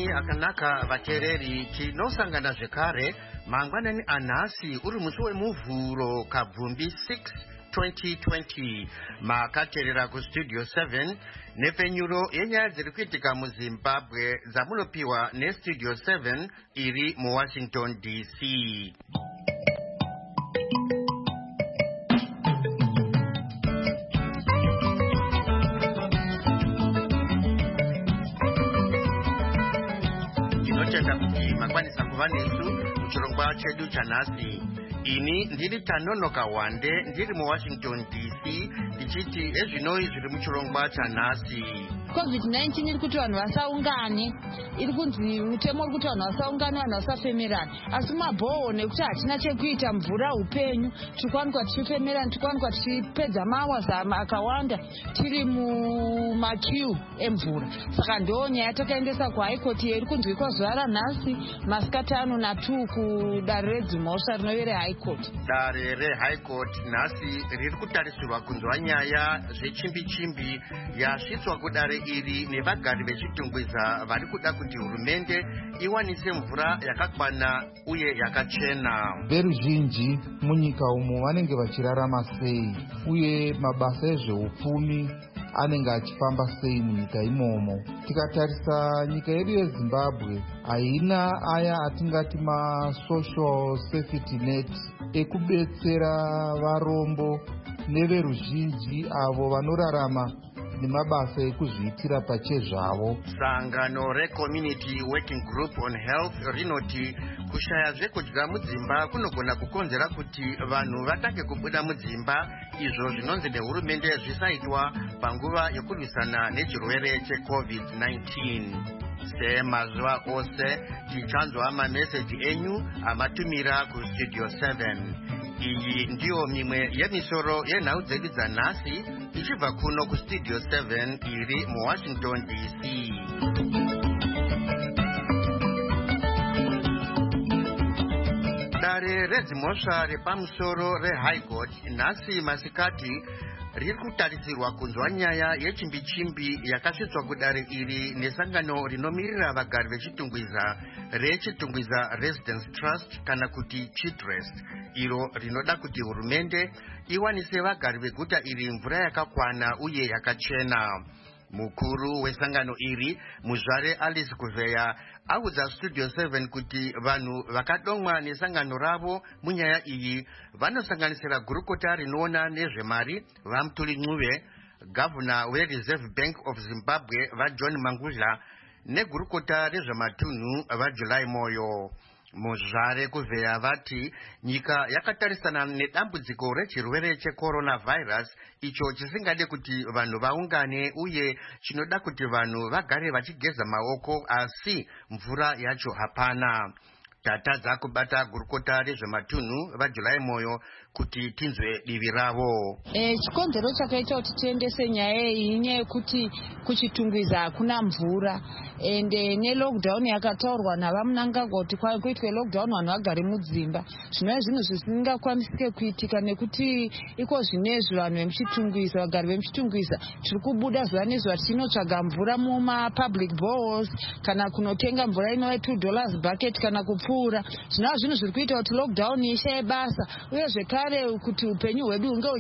akanaka vateereri tinosangana zvekare mangwanani anhasi uri musi wemuvhuro kabvumbi 6 2020 makateerera kustudio 7 nepfenyuro yenyaya dziri kuitika muzimbabwe dzamunopiwa nestudio 7 iri muwashington dc. tinotenda kuti makwanisa kuva nesu muchirongwa chedu chanhasi. ini ndiri Tanonoka Wande ndiri muwashington dc ndichiti ezvinoi zviri muchirongwa chanhasi. COVID-19 iri kuti vanhu vasaungane, iri kunzi mutemo uri kuti vanhu vasaungane, vanhu vasafemerana, asi mabhoho nekuti hatina chekuita, mvura upenyu, tikwanikwa tichifemerana, tikwanikwa tichipedza mawaza akawanda tiri mumakiu emvura. Saka ndo nyaya takaendesa kuhigh court iri kunzwikwa zuva ranhasi masikati 2 kudare redzimhosva rinove rehigh court. Dare rehigh court nhasi riri kutarisirwa kunzwa nyaya zvechimbi-chimbi yasvitswa kudare iri nevagari vechitungwiza vari kuda kuti hurumende iwanise mvura yakakwana uye yakachena. Veruzhinji munyika umo vanenge vachirarama sei uye mabasa ezveupfumi anenge achifamba sei munyika imomo. Tikatarisa nyika yedu yeZimbabwe haina aya atingati masocial safety net ekubetsera varombo neveruzhinji avo vanorarama nemabasa ekuzviitira pachezvavo. Sangano reCommunity Working Group on Health rinoti kushaya zvekudya mudzimba kunogona kukonzera kuti vanhu vatange kubuda mudzimba, izvo zvinonzi nehurumende zvisaitwa panguva yokurwisana nechirwere cheCovid-19. Semazuva ose tichanzwa mameseji enyu amatumira kustudio 7. iyi ndiyo mimwe yemisoro yenhau dzedu dzanhasi ichibva kuno kustudio 7 iri muwashington dc. dare redzimhosva repamusoro rehigh court nhasi masikati riri kutarisirwa kunzwa nyaya yechimbi-chimbi yakasvitswa kudare iri nesangano rinomirira vagari vechitungwiza rechitungwiza residence trust kana kuti chitrest, iro rinoda kuti hurumende iwanise vagari veguta iri mvura yakakwana uye yakachena. Mukuru wesangano iri muzvare Alice Kuveya audza studio 7 kuti vanhu vakadomwa nesangano ravo munyaya iyi vanosanganisira gurukota rinoona nezvemari vaMutuli Ncube, gavhuna weReserve Bank of Zimbabwe vaJohn Mangudla negurukota rezvematunhu vaJuly Moyo. Muzvare Kuveya vati nyika yakatarisana nedambudziko rechirwere checoronavirus icho chisingade kuti vanhu vaungane uye chinoda kuti vanhu vagare vachigeza maoko, asi mvura yacho hapana. Tatadza kubata gurukota rezvematunhu vaJuly Moyo kuti tinzwe divi ravo. Chikonzero chakaita kuti tiendese nyaya iyi inyaya yekuti kuchitungwiza hakuna mvura, ende nelockdown yakataurwa navaMnangagwa kuti kuitwe lockdown vanhu vagare mudzimba. Zvinova zvinhu zvisingakwanisike kuitika nekuti iko zvinezvi vanhu vemuchitungwiza, vagari vemuchitungwiza tiri kubuda zuva nezuva tichinotsvaga mvura mumapublic boreholes kana kunotenga mvura inova $2 bucket kana kupfuura. Zvinova zvinhu zviri kuita kuti lockdown ishaye basa uye zvekare kuti upenyu hwedu hunge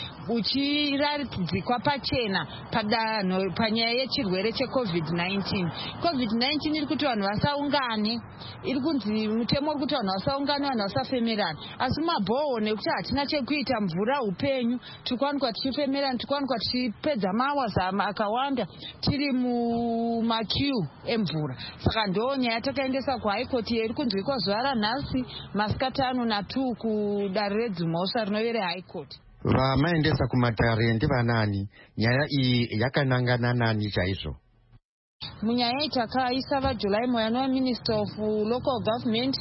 uchiradzikwa pachena padanho panyaya yechirwere cheCovid-19. COVID-19 iri kuti vanhu vasaungane, iri kunzi mutemo uri kuti vanhu vasaungane, vanhu vasafemerana, asi mabhoho nekuti hatina chekuita, mvura upenyu, tikwanikwa tichifemerana, tikwanikwa tichipedza mawaza akawanda tiri mumakiu emvura. Saka ndo nyaya takaendesa kuhigh court iri kunzwikwa zuva ranhasi masikati 2 kudare redzimhosva rinove rehigh court. Vamaendesa kumatare ndivanani? Nyaya iyi yakanangana nani chaizvo? Munyaya iyi takaisa vaJuly Moyo anova Minister of Local Government,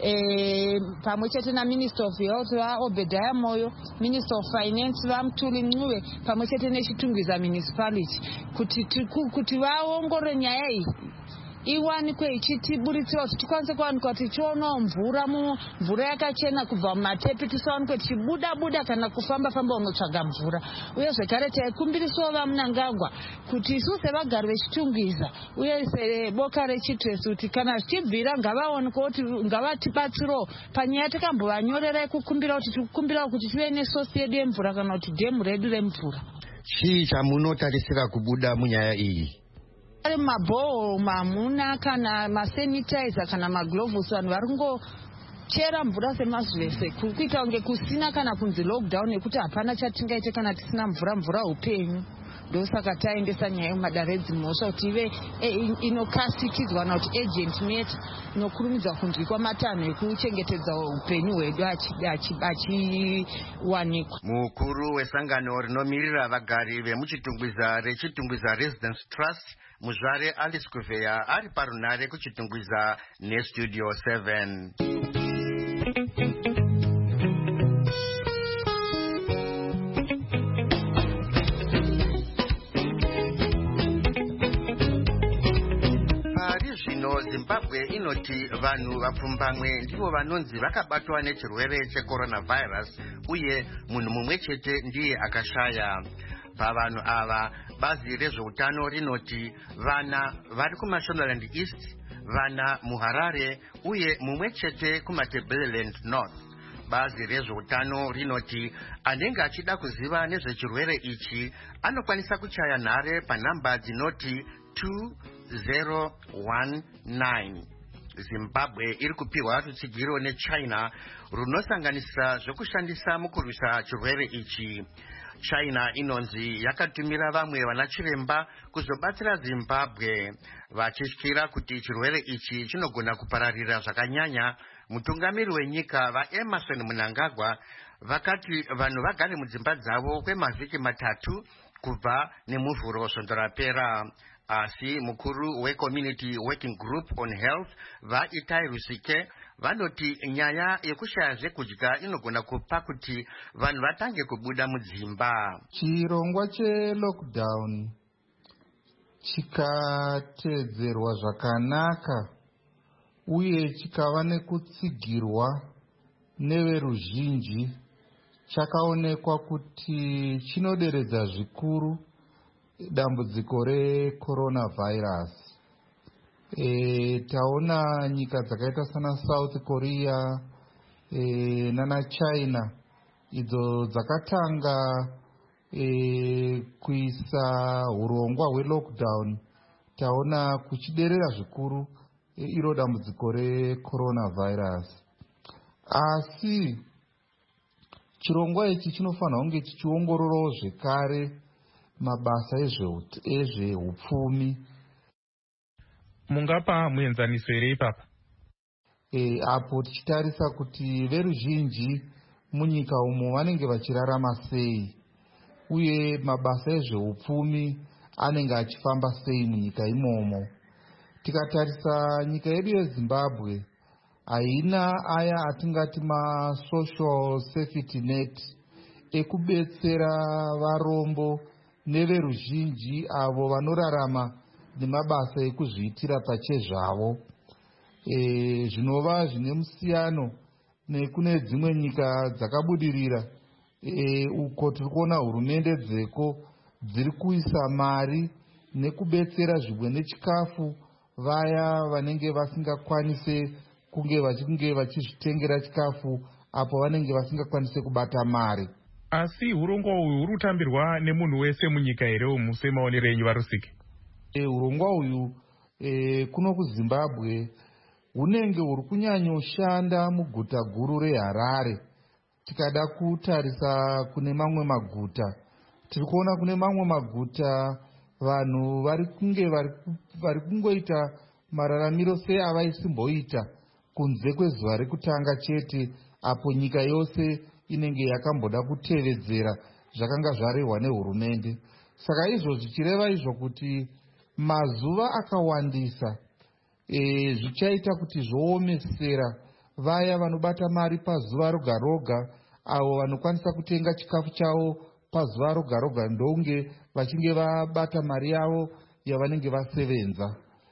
pamwe chete naMinister of Health vaObediah Moyo, Minister of Finance vaMutuli Ncube, pamwe chete nechitungwiza municipality kuti vaongorore nyaya iyi iwanikwe ichitiburitsira kuti tikwanise kuwanikwa tichionawo mvura yakachena kubva mumatepi, tisawanikwe tichibuda kana kufamba unotsvaga mvura. Uye zvekare taikumbiriswawo vaMunangagwa kuti isu sevagari vechitungwiza uye seboka rechiTwesu kuti kana zvichibvira ngavaonekwa kuti ngavatibatsirewo panyaya yatakambovanyorerai kukumbirawo kuti tive nesosi yedu yemvura kana kuti dhemu redu remvura. Chii chamunotarisira kubuda munyaya iyi? Ari mabhohoro mamuna kana masanitizer kana maglovhos, vanhu vari kungochera mvura semazuvese kuita kunge kusina kana kunzi lockdown nekuti hapana chatingaite kana tisina mvura upenyu. Ndosaka taendesa nyaya yemadaredzi mhosva kuti ive inokasikidzwa kana kuti agent net inokurumidza kunzwikwa matanho ekuchengetedza upenyu hwedu achiwanikwa. Mukuru wesangano rinomirira vagari vemuchitungwiza rechitungwiza Residence Trust, Muzvare Alice Kuveya, ari parunare kuchitungwiza neStudio 7. Zimbabwe inoti vanhu vapfumbamwe ndivo vanonzi vakabatwa nechirwere checoronavirus uye munhu mumwe chete ndiye akashaya. Pavanhu ava bazi rezveutano rinoti vana vari kuMashonaland East, vana muHarare uye mumwe chete kuMatabeleland North. Bazi rezveutano rinoti anenge achida kuziva nezvechirwere ichi anokwanisa kuchaya nhare panhamba dzinoti 2019. Zimbabwe iri kupihwa rutsigiro neChina runosanganisa zvekushandisa mukurwisa chirwere ichi. China inonzi yakatumira vamwe vanachiremba kuzobatsira Zimbabwe vachityira kuti chirwere ichi chinogona kupararira zvakanyanya. Mutungamiri wenyika vaEmerson Mnangagwa vakati vanhu vagare mudzimba dzavo kwemavhiki 3 kubva nemuvhuro svondo rapera. Asi mukuru weCommunity Working Group on Health vaItai Rusike vanoti nyaya yekushaya zvekudya inogona kupa kuti vanhu vatange kubuda mudzimba. Chirongwa chelockdown chikatedzerwa zvakanaka uye chikava nekutsigirwa neveruzhinji, chakaonekwa kuti chinoderedza zvikuru dambudziko recoronavirus. Taona nyika dzakaita sana South Korea nana China idzo dzakatanga kuisa urongwa hwelockdown. Taona kuchiderera zvikuru iro dambudziko recoronavirus. Asi chirongwa ichi chinofanira kunge chichiongororawo zvekare mabasa ezveupfumi. Mungapa muenzaniso here ipapa? Apo tichitarisa kuti veruzhinji munyika umo vanenge vachirarama sei uye mabasa ezveupfumi anenge achifamba sei munyika imomo. Tikatarisa nyika yedu yeZimbabwe haina aya atingati masocial safety net ekubetsera varombo neveruzhinji avo vanorarama nemabasa ekuzviitira pachezvavo. Zvinova zvine musiyano nekune dzimwe nyika dzakabudirira uko tiri kuona hurumende dzeko dziri kuisa mari nekubetsera zvimwe nechikafu vaya vanenge vasingakwanise kunge vachizvitengera chikafu apo vanenge vasingakwanise kubata mari. Asi urongwa uyu huri kutambirwa nemunhu wese munyika here umu semaonero enyu vaRusike? Urongwa uyu kuno kuZimbabwe hunenge huri kunyanyoshanda muguta guru reHarare. Tikada kutarisa kune mamwe maguta, tiri kuona kune mamwe maguta vanhu vari kungoita mararamiro seavaisimboita kunze kwezuva rekutanga chete, apo nyika yose inenge yakamboda kutevedzera zvakanga zvarehwa nehurumende. Saka izvozvi chireva izvo kuti mazuva akawandisa zvichaita kuti zvoomesera vaya vanobata mari pazuva roga roga, avo vanokwanisa kutenga chikafu chavo pazuva roga roga ndonge vachinge vabata mari yavo yavanenge vasevenza.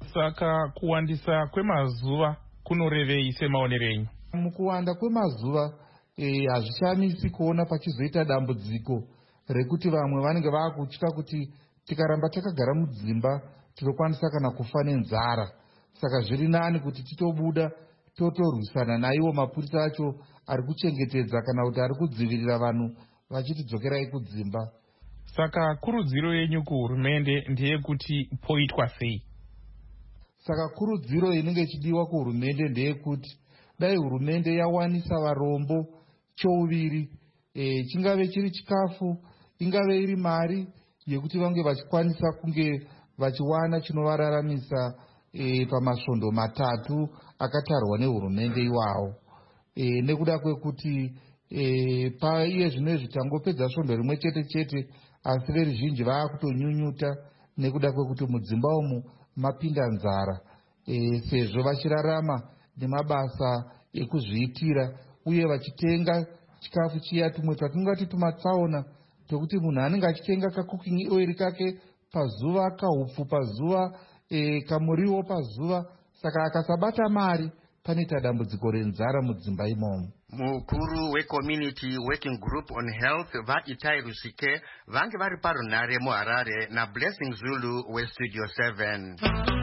Saka kuwandisa kwemazuva kunorevei semaonero enyu? Mukuwanda kwemazuva hazvishamisi kuona pachizoita dambudziko rekuti vamwe vanenge vaakutya kuti tikaramba takagara mudzimba tinokwanisa kana kufa nenzara. Saka zviri nani kuti titobuda totorwisana naiwo mapurisa acho ari kuchengetedza kana kuti ari kudzivirira vanhu vachitidzokerai kudzimba. Saka kurudziro yenyu kuhurumende ndeyekuti poitwa sei? Saka kurudziro inenge ichidiwa kuhurumende ndeyekuti dai hurumende yawanisa varombo chouviri, chingave chiri chikafu, ingave iri mari yekuti vange vachikwanisa kunge vachiwana chinovararamisa pamasvondo matatu akatarwa nehurumende iwawo. Nekuda kwekuti paiye zvino zvitangopedza svondo rimwe chete chete, asi veruzhinji vaakutonyunyuta nekuda kwekuti mudzimba umu mapinda nzara, sezvo vachirarama nemabasa ekuzviitira uye vachitenga chikafu chiya tumwe twatingati tumatsaona tokuti munhu anenge achitenga kakuking oil kake pazuva, kahupfu pazuva, kamuriwo pazuva. Saka akasabata mari panoita dambudziko renzara mudzimba imomo. Mukuru weCommunity Working Group on Health vaItai Rusike vange vari parunhare muHarare naBlessing Zulu weStudio 7.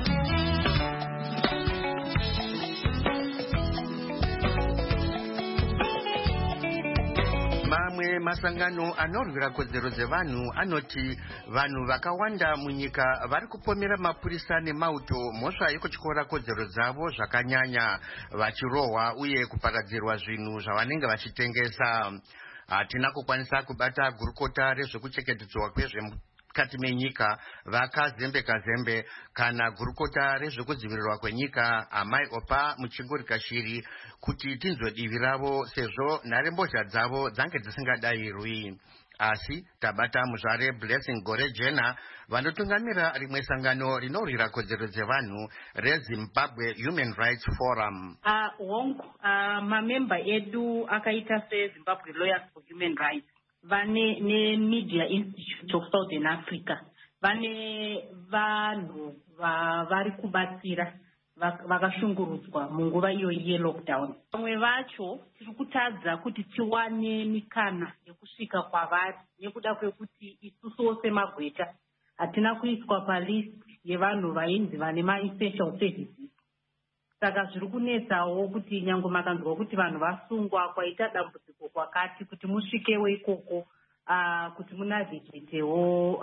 Mamwe masangano anorwira kodzero dzevanhu anoti vanhu vakawanda munyika vari kupomera mapurisa nemauto mhosva yekutyora kodzero dzavo zvakanyanya, vachirohwa uye kuparadzirwa zvinhu zvavanenge vachitengesa. Hatina kukwanisa kubata gurukota rezvekuchengetedzwa kwezvemukati menyika vakazembe kazembe kana gurukota rezvekudzivirirwa kwenyika Amai Opa Muchingurika Shiri kuti tinzwe divi ravo sezvo nharembozha dzavo dzange dzisingadayirwi. Asi tabata muzvare Blessing Gorejena vanotungamira rimwe sangano rinorwira kodzero dzevanhu reZimbabwe Human Rights Forum. Mamemba edu akaita seZimbabwe Lawyers for Human Rights vane neMedia Institute of Southern Africa vane vanhu vari kubatsira vakashungurudzwa munguva iyoyi yelockdown. Vamwe vacho tiri kutadza kuti tiwane mikana yekusvika kwavari nekuda kwekuti isusuwo semagweta hatina kuiswa palist yevanhu vainzi vane maessential services. Saka zviri kunetsawo kuti nyange makanzwa kuti vanhu vasungwa kwaita dambudziko kwakati kuti musvikewo ikoko kuti munavhigitewo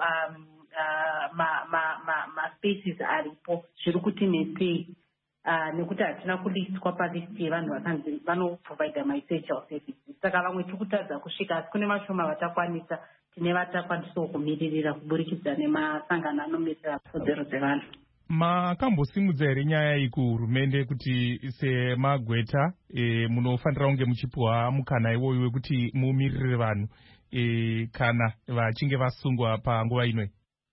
maspaces aripo zviri kutinetsei nekuti hatina kulistwa palisti yevanhu vakanzi vanoprovida maessential services. Saka vamwe tiri kutadza kusvika asi kune vashoma vatakwanisa, tine vatakwanisawo kumiririra kuburikidza nemasangano anomirira kodzero dzevanhu. Makambosimudza here nyaya iyi kuhurumende kuti semagweta munofanira kunge muchipiwa mukana iwoyo wekuti mumiririre vanhu kana vachinge vasungwa panguva inoi?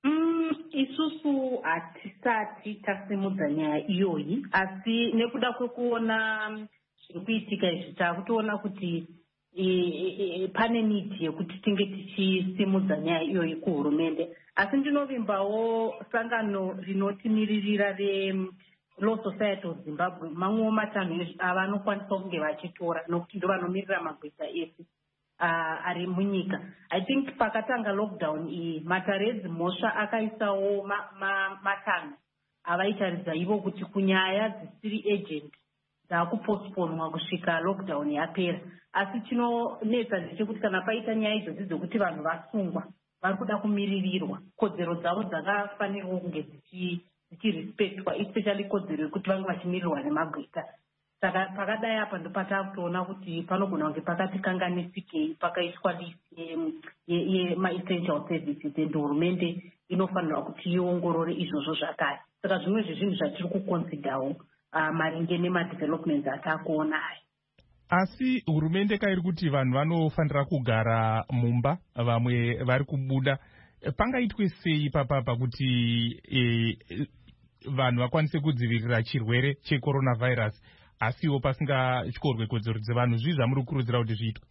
Isusu hatisati tasimudza nyaya iyoyi, asi nekuda kwekuona zviri kuitika izvi takutoona kuti pane nidhi yekuti tinge tichisimudza nyaya iyoyi kuhurumende. Asi ndinovimbawo sangano rinotimiririra reLaw Society of Zimbabwe mamwewo matanho avanokwanisa kunge vachitora nokuti ndo vanomirira magweta ese ari munyika. I think pakatanga lockdown iyi matare edzimhosva akaisawo matanho avaitaridza ivo kuti kunyaya dzisiri agent dzakupostponwa kusvika lockdown yapera. Asi chinonetsa ndechekuti kana paita nyaya idzodzi dzokuti vanhu vasungwa vari kuda kumiririrwa, kodzero dzavo dzakafanirwa kunge dzichirespectwa, especially kodzero yekuti vange vachimirirwa nemagweta. Saka pakadai apa ndopatakutoona kuti panogona kunge pakatikanganisikei pakaiswa list yemaessential services and hurumende inofanirwa kuti iongorore izvozvo zvakare. Saka zvimwe zvezvinhu zvatiri kuconsiderawo maringe nemadevelopments atakuona aya. Asi hurumende kairi kuti vanhu vanofanira kugara mumba, vamwe vari kubuda. Pangaitwe sei papapa kuti vanhu vakwanise kudzivirira chirwere checoronavirus asiwo pasingatyorwe kodzero dzevanhu? Zvii zvamuri kukurudzira kuti zviitwe?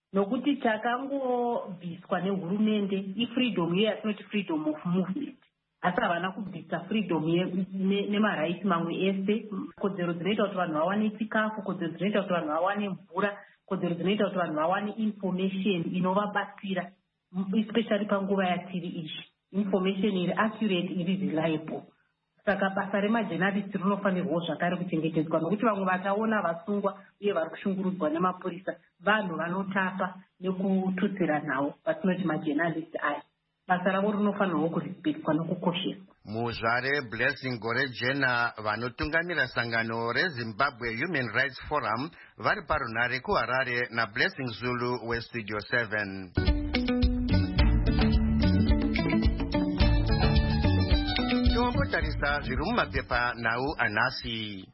Nokuti takangobviswa nehurumende ifreedom iyo yatinoti freedom of movement. asi havana kubvisa freedom nemaraiti mamwe ese, kodzero dzinoita kuti vanhu vawane chikafu, kodzero dzinoita kuti vanhu vawane mvura, kodzero dzinoita kuti vanhu vawane information inovabatsira, especially panguva yatiri izvi, information iri accurate, iri reliable. Saka basa remajournalist rinofanirwa zvakare kuchengetedzwa, nokuti vamwe vataona vasungwa uye vari kushungurudzwa nemapurisa vanhu vanotapa nekututsira nhau, vatinoti majournalist aya. Basa ravo rinofanirwa kurespektwa nokukosheswa. Muzvare Blessing Gorejena vanotungamira sangano reZimbabwe Human Rights Forum vari parunare kuHarare naBlessing Zulu weStudio 7. Tarisa zviri mumapepa nhau anhasi.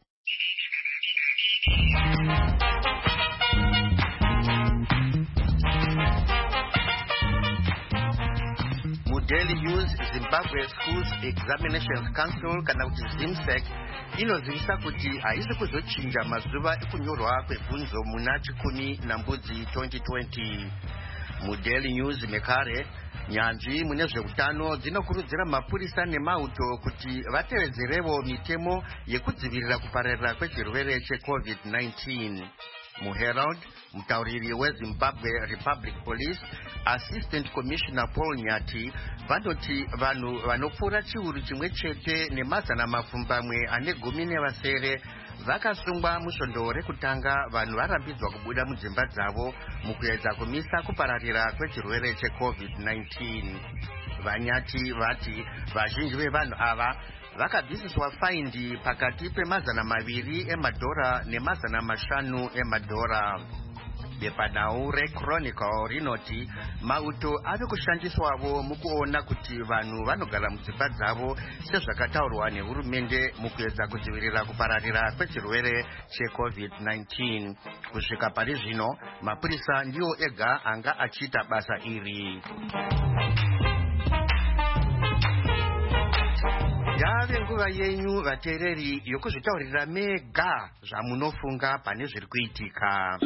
Daily News Zimbabwe Schools Examinations Council kana kuti ZIMSEC inozivisa kuti haisi kuzochinja mazuva ekunyorwa kwebvunzo muna chikumi nambudzi 2020. MuDaily News mekare nyanzvi mune zveutano dzinokurudzira mapurisa nemauto kuti vatevedzerevo mitemo yekudzivirira kupararira kwechirwere cheCovid-19. MuHerald, mutauriri weZimbabwe Republic Police, Assistant Commissioner Paul Nyati, vanoti vanhu vanopfuura chiuru chimwe chete nemazana mapfumbamwe ane 17 vakasungwa musvondo rekutanga vanhu varambidzwa kubuda mudzimba dzavo mukuedza kumisa kupararira kwechirwere cheCovid-19. Vanyati vati vazhinji vevanhu ava vakabvisiswa faindi pakati pe$200 ne$500 emadhora. Bepanhau reChronicle rinoti mauto ave kushandiswavo mukuona kuti vanhu vanogara mudzimba dzavo sezvakataurwa nehurumende mukuedza kudzivirira kupararira kwechirwere cheCovid-19. Kusvika pari zvino mapurisa ndiwo ega anga achiita basa iri. Yave nguva yenyu vateereri yokuzvitaurira mega zvamunofunga pane zviri kuitika.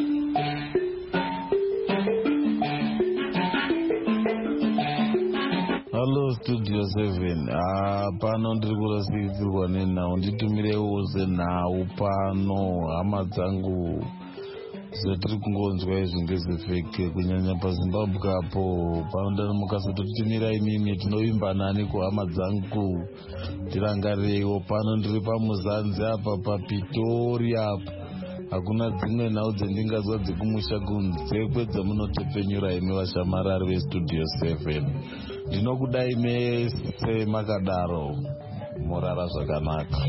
Hello Studio 7. Pano ndiri kurasikirwa nenhau, nditumirewo zenhau pano hama dzangu zvatiri kungonzwa izvi ngezefeke kunyanya paZimbabwe apo pano mukasatotitimira imimi tinovimba nani kuhama dzangu tirangarirewo. Pano ndiri pamuzanzi apa paPitori apa, hakuna dzimwe nhau dzendingazwa dzekumusha kunze kwedzamunotepenyura imi vashamarari veStudio 7. Ndinokudai mese makadaro morara zvakanaka.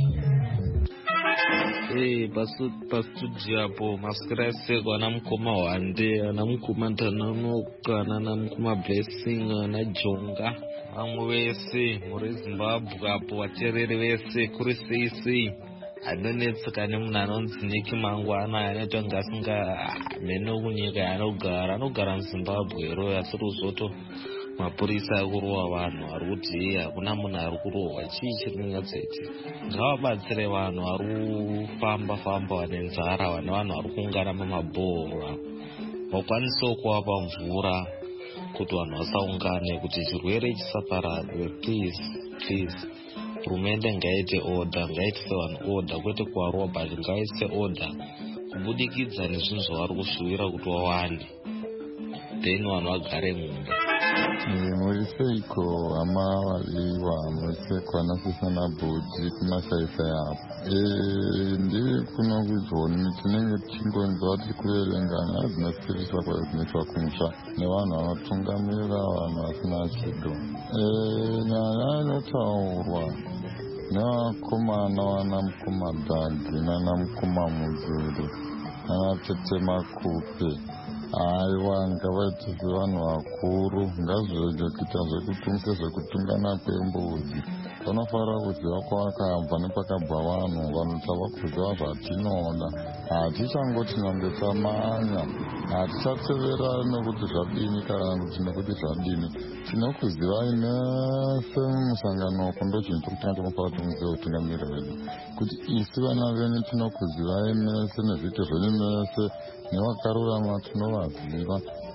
Pastudio apo maswera eseko ana mukoma Hwande, ana mukoma Ntananoka, ana mukoma Blessing, ana Jonga, vamwe vese muri Zimbabwe apo vateereri vese kuri sei anonetseka nemunhu anonzi Nick Mangwana anoita kunge asingamhene kunyika yaanogara muZimbabwe ro, asi ruzoto mapurisa akurohwa vanhu ari kuti hakuna munhu ari kurohwa. Chii chiri kungatsaiti? Ngavabatsire vanhu vari kufamba vane nzara, vane vanhu vari kuungana pamabhora, vakwanisewo kuvapa mvura kuti vanhu vasaungane, kuti chirwere chisaparadzwe. Please hurumende ngaite order, ngaitise vanhu order, kwete kuvarohwa, but ngaitise order kubudikidza nezvinhu zvavari kushuwira kuti vawane, then vanhu vagare mumba. Muri seiko hama valiwa museiko anasisana bhodhi kumasaisai apo. Ndiri kuno kuzoni tinenge tichingonzwa tiri kuverengana dzinositirisa kwazvinoitwa kumusha nevanhu vanotungamirira vanhu vasina chido. Nyaya inotaurwa nevakomana vana mukoma Dhagi nana mukoma Mudhuri nana Tete Makupe, aiwa ngavaitise vanhu vakuru, ngazvirege kuita zvekutungisa zvekutungana kwembudzi. Vanofanira kuziva kwavakabva nepakabva vanhu, vanotava kuziva zvatinoda. Hatichangoti nyangwe tamanya, hatichatevera nekuti zvadini kana kuti nekuti zvadini. Tinokuzivai mese mumusangano uko ndochinhu chokutanga tinofanira tumuziva utungamiri hwedu, kuti isi vana venyu tinokuzivai mese nezviito zvenyu mese, nevakarurama tinovaziva.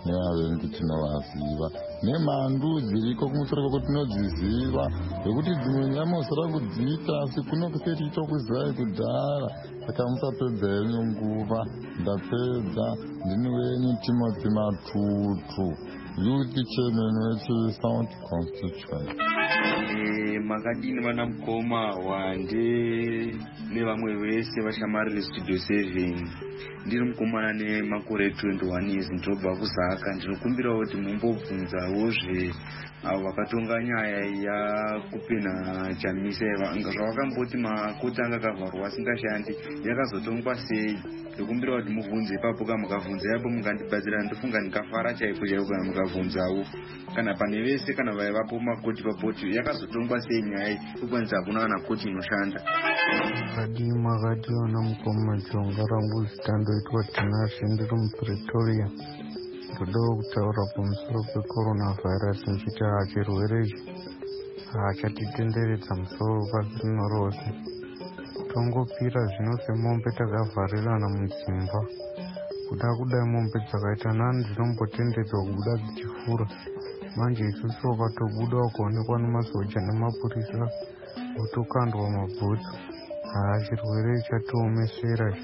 nevavengi tinovaziva, nemhandu dziriko kumusoro kweko tinodziziva, zvekuti dzimwe nyama usada kudziita asi kuno kusetiita kuzivai kudhara. Saka musapedza yenyu nguva. Ndapedza. Ndini wenyu Timothy Matutu, youth chairman wechiSouth constituency. Makadini vana mukoma wande nevamwe vese vashamarire Studio 7. Ndiri mukomana nemakore 21 years ndinobva kuZaka. Ndinokumbirawo kuti mumbobvunzawozve avo vakatonga nyaya yakupinha Chamisa zvavakamboti makoti anga akavharwa asingashandi yakazotongwa sei. Ndinokumbirawo kuti mubvunze ipapo. Kana mukabvunza ipapo mukandibatsira ndofunga ndikafara chaiko chaiko kana mukabvunzawo. Kana pane vese kana vaivapo makoti papoti yakazotongwa sei nyaya ikwanisa kuna ana koti inoshanda. Makadiona mukoma Jonga rangu zita ndoitwa Tinashe ndiri muPretoria. Ndodawo kutaura pamusoro peCoronavirus nchiti chirwere ichi chatitenderedza musoro pasi rino rose. Tongopira zvino semombe takavharirana mudzimba. Kuda kudai mombe dzakaita nani dzinombotendedzwa kubuda dzichifura. Manje isusu wakatobuda wakaonekwa nemasoja nemapurisa wotokandwa mabhutsu. Chirwere chatiomesera.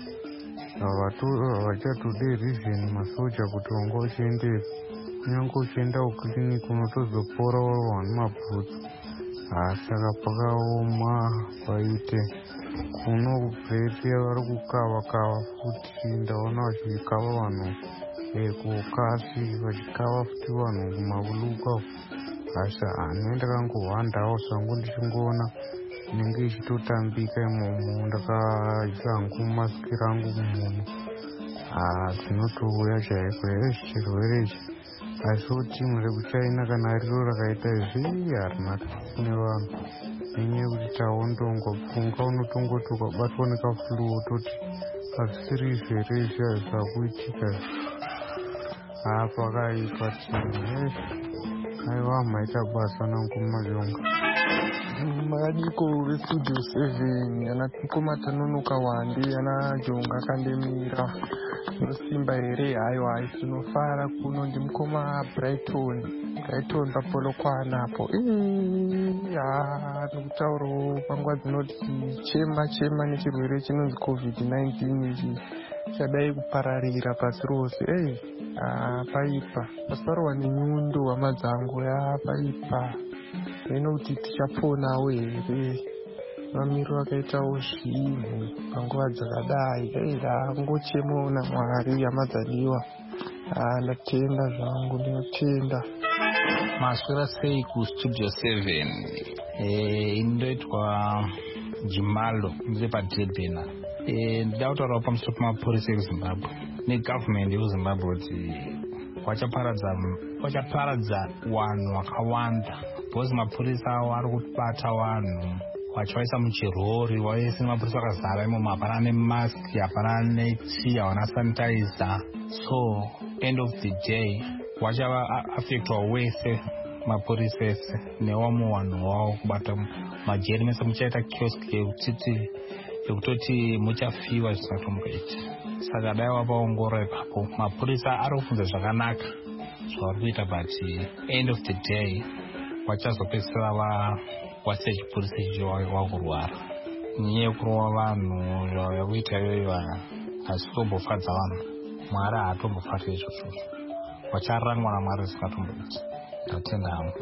Havachatode reason masoja kuti wanga uchiendera. Kunyange uchienda kukiriniki unotozopora warwa nemabhutsu. Saka pakaoma paite kuno kuPretoria vari kukava futi. Ndaona vachikava vanhu kukasi vachikava futi vanhu kumabuluka. Asi ndoendakangohwandawo zvangu ndichingoona inenge ichitotambika imomo. Ndakaisa hangu masikira angu mumunhu. Dzinotouya chaiko chirwere ichi. Asi kuti muri kuChina kana riro rakaita izvi harina kune vanhu. Nenyaya yekuti taondongopfunga unotongoti ukabatwa nekaflu wototi hazvisiri izvere izvi hazvisakuitika. Pakaipa chii. Aiwa maita basa nangu Majonga. Madiko veStudio 7 ana mukoma Tanonoka Wande ana Jonga Kandemira. Nosimba here haiwa isinofara kuno ndimukoma Brighton papolokwana apo. Nokutaurawo panguva dzinoti chema nechirwere chinonzi COVID-19 ichi chadai kupararira pasi rose. Paipa pasarwa nenyundo hama dzangu paipa. Hino kuti tichaponawo here. Mamiro akaitawo zvinhu panguva dzakadai. Ngochemawo naMwari hama dzadiwa. Ndatenda zvangu ndinotenda. Maswera sei kuStudio 7. Ndoitwa Jimalo ndiri paDurban. Ndida kutaurawo pamusoro pemapurisa ekuZimbabwe negovernment yekuZimbabwe kuti vachaparadza vanhu vakawanda. Bhozi mapurisa avo ari kubata vanhu vachivaisa muchirori, vaise mapurisa akazara imomo, hapana nemaski, hapana neti, havana sanitizer. So end of the day vachava affectwa wese mapurisa ese nevamwe vanhu vavo kubata majeri mese. Muchaita kiosk yekutoti muchafiwa zvisatomboiti. Saka dai vapaongorora ipapo. Mapurisa ari kufunza zvakanaka zvavari kuita, but end of the day vachazopedzisira wase chipurisa icho wakurwara. Nyaya yekurova vanhu yakuita iyoyo hazvitombofadza vanhu. Mwari haatombofadza izvozvo. Vacharangwa naMwari zvisatomboiti. Ndatenda hangu.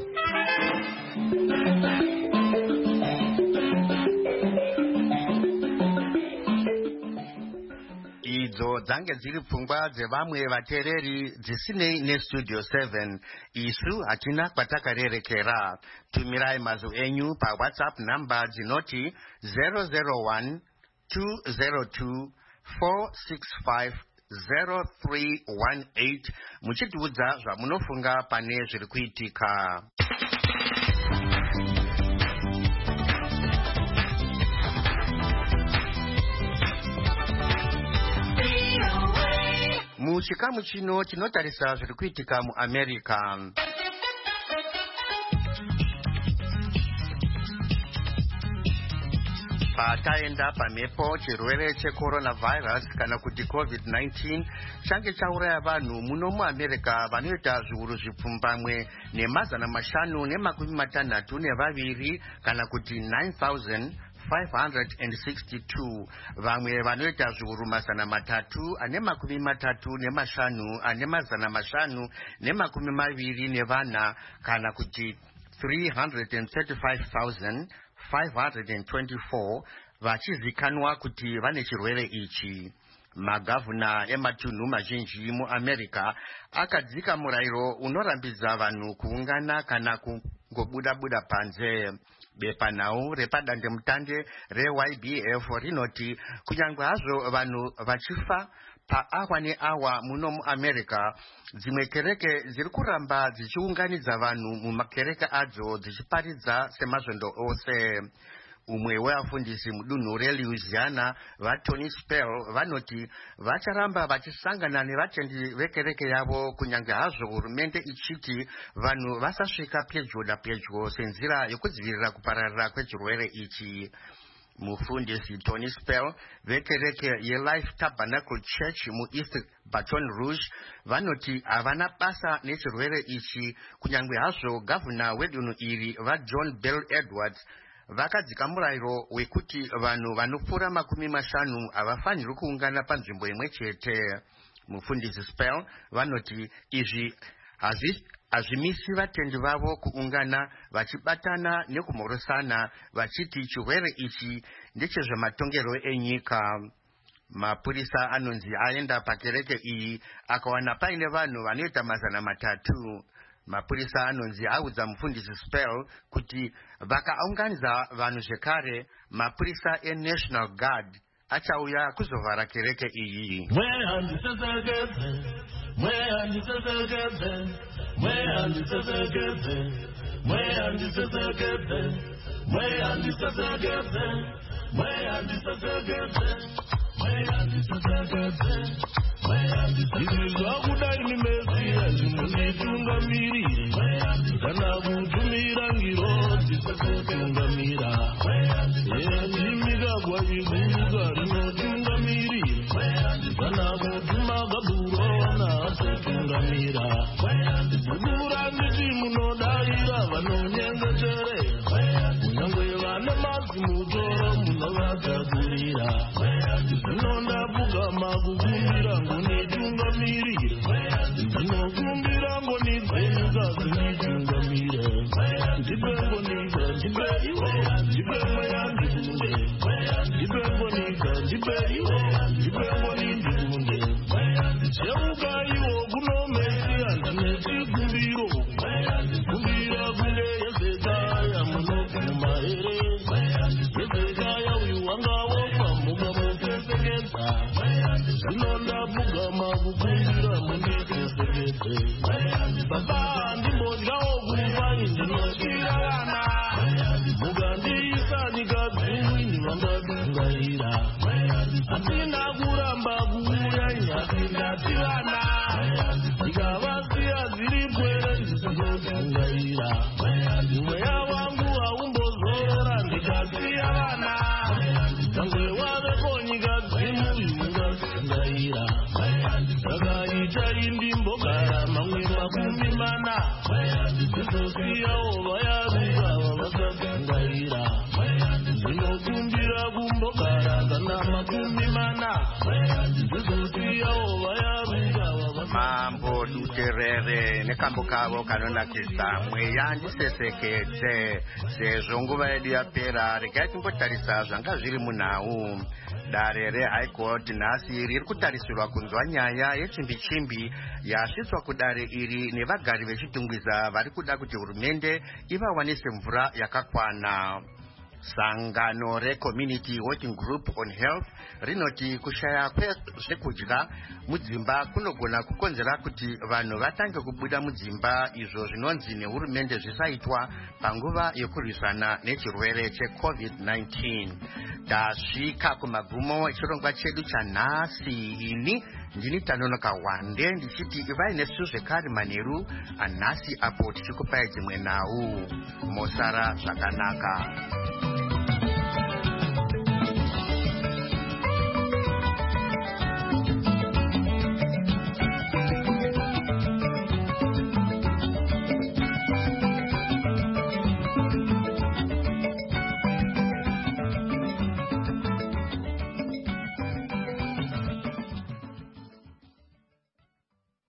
Idzo dzange dziri pfungwa dzevamwe vateereri dzisinei neStudio 7. Isu hatina kwatakarerekera. Tumirai mazwi enyu paWhatsApp namba dzinoti 001 202 465 0318 muchitiudza zvamunofunga pane zviri kuitika. Muchikamu chino tinotarisa zviri kuitika muAmerica. pataenda pamhepo chirwere checoronavirus kana kuti covid-19 change chauraya vanhu muno muamerica vanoita zviuru zvipfumbamwe nemazana mashanu nemakumi matanhatu nevaviri kana kuti 9,562. Vamwe vanoita zviuru mazana matatu ane makumi matatu nemashanu ane mazana mashanu nemakumi maviri nevana kana kuti 335,524 vachizikanwa kuti vane chirwere ichi. Magavhuna ematunhu mazhinji muamerica akadzika murayiro unorambidza vanhu kuungana kana kungobuda panze. Bepanhau repadandemutande reYBF rinoti kunyange hazvo vanhu vachifa paawa neawa muno muamerica, dzimwe kereke dziri kuramba dzichiunganidza vanhu mumakereke adzo dzichiparidza semazvondo ose. Umwe wevafundisi mudunhu reLouisiana vaTony Spell vanoti vacharamba vachisangana nevatendi vekereke yavo kunyange hazvo hurumende ichiti vanhu vasasvika pedyo napedyo senzira yokudzivirira kupararira kwechirwere ichi. Mufundisi Tony Spell vekereke yeLife Tabernacle Church muEast Baton Rouge vanoti havana basa nechirwere ichi kunyange hazvo gavhuna wedunhu iri vaJohn Bell Edwards vakadzika murayiro wekuti vanhu vanopfuura makumi mashanu havafanirwi kuungana panzvimbo imwe chete. Mufundisi Spell vanoti izvi hazvimisi vatendi vavo kuungana vachibatana nekumhorosana vachiti chirwere ichi ndechezvematongero enyika. Mapurisa anonzi aenda pakereke iyi akawana paine vanhu vanoita mazana matatu. Mapurisa anonzi audza mufundisi Spell kuti vakaunganidza vanhu zvekare mapurisa eNational Guard achauya kuzovhara kereke iyi. Zvakudai nemeziya zvinonitungamirire kana kutumira ngiro dzisakutungamira ndimigagwa iguruka rinotungamirire kana kutuma gaburona asatungamira gugura miti munodaira vanonyengetere kunyange vane mazi mutoro munovagadzirira zvinonda bugama kukumbira ngonitungamirire ndinokumbira ngonidzenyuka zvinditungamire ndipengonika ndipeiwo ndipengweyandikunde ndipengonika ndipeiwo ndipengonindikunde cheukaiwo kunomesiya ndinechikumbiro kumbira kunde yezekaya munoguma here yezekaya uyu wangawopa mugamupesekedza zvinonda bugama kukumbira mundipesekete baba ndimbodyawo kuvanyi ndinotyira vana mugandiisa nyika dzimwini vangadungaira hatina kuramba kuuya nyasi ndati vana ndikavasiya zviri pwere ndizvinodungaira mweya wangu haumbozorora ndikasiya vana dangwe waveko nyika dzimwini ungadungaira zvakaita indimbogara mamwe makumi mana ndizosiyawo vayaruka vavakadungaira ndinokumbira kumbogara kana makumi mana ndizosiyawo vayaruka Mambo Duterere nekambo kavo kanonakisa mweya ndisesekedze sezvo nguva yedu yapera. Regai timbotarisa zvanga zviri munhau. Dare reHigh Court nhasi riri kutarisirwa kunzwa nyaya yechimbi-chimbi yasvitswa kudare iri nevagari vechitungwiza vari kuda kuti hurumende ivawanise mvura yakakwana. Sangano reCommunity Working Group on Health rinoti kushaya kwezvekudya mudzimba kunogona kukonzera kuti vanhu vatange kubuda mudzimba, izvo zvinonzi nehurumende zvisaitwa panguva yokurwisana nechirwere cheCovid-19. Tasvika kumagumo echirongwa chedu chanhasi. Ini ndini Tanonoka Wande ndichiti ivai nesu zvekare manheru anhasi apo tichikupai dzimwe nhau. Mosara zvakanaka.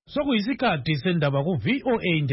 sokuyisikhathi sendaba ku-VOA